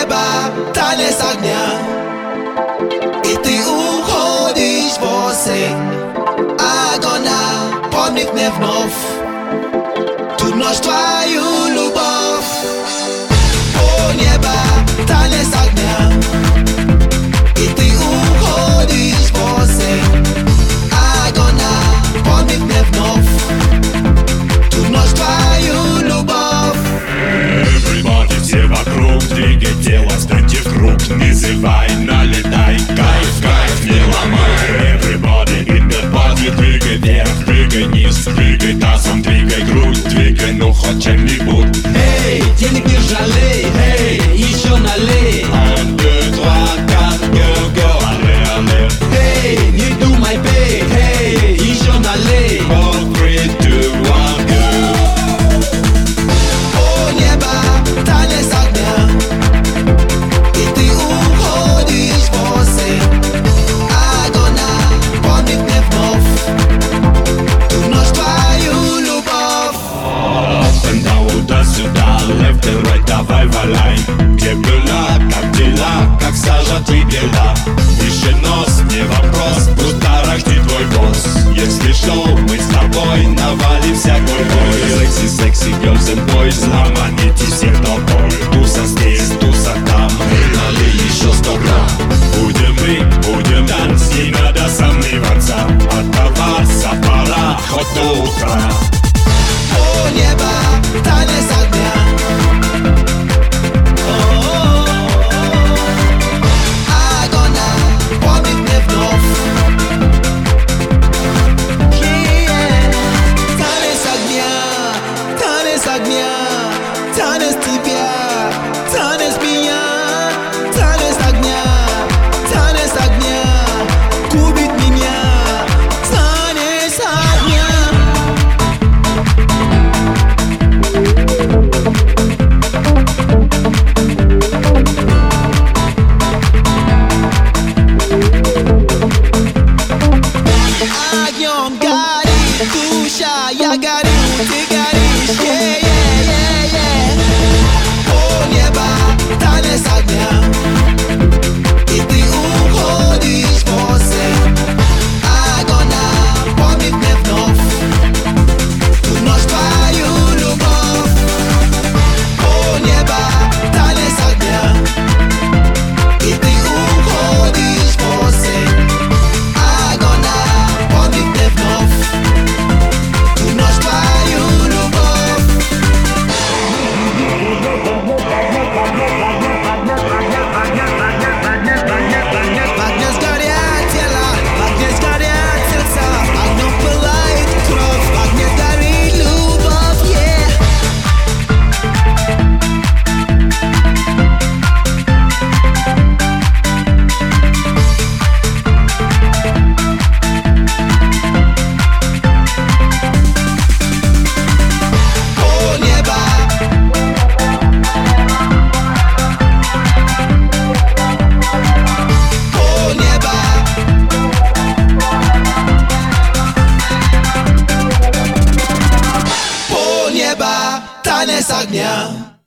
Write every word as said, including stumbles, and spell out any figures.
неба танец огня, и ты уходишь в осень. Огонь напомнит мне вновь ту ночь, твою любовь. О небо танец огня, и ты уходишь в осень. Огонь напомнит мне вновь ту ночь, твою любовь. Everybody, все вокруг, двигай тело, станьте в круг, называй, налетай, кайф, кайф, не ломай. Everybody, in the body, двигай вверх, двигай низ, двигай тазом, двигай грудь, двигай, ну хоть чем-нибудь. Эй, денег не жалей, эй, еще налей. Un, deux, trois, quatre, go, go, allez, allez. Эй, не думай, пей, эй, еще налей. Four, three, two, one, go. О небо танец огня, и ты уходишь в осень. Огонь напомнит мне вновь ту ночь, твою любовь. Up and down, туда-сюда, left and right, давай валяй. Где была, как дела, как сажа ты бела. Выше нос, не вопрос, тут тарахтит твой босс. Если шоу, мы с тобой навалимся гурьбой. Секси, секси, girls and boys, знамените всех толпой. Туса здесь, туса там, эй, налей еще сто грамм. Будем мы, будем танц, не надо сомневаться. Оставаться пора, хоть до утра. О небо танец огня, огонь напомнит мне вновь. Yeah. Танец огня, танец огня, танец тебя, танец меня. Танец огня, танец огня, губит меня. Танец огня. Огнем горит душа, я горю, ты горишь, yeah, yeah, yeah, yeah. О небо танец огня, и ты уходишь в осень. Огонь напомнит мне вновь ту ночь, твою любовь. О небо танец огня, и ты уходишь в осень. Огонь напомнит мне вновь ту ночь, твою любовь. В огне сгорят тела, в огне сгорят сердца, огнем пылает кровь, в огне горит любовь, yeah. О небо, о небо, о небо танец огня.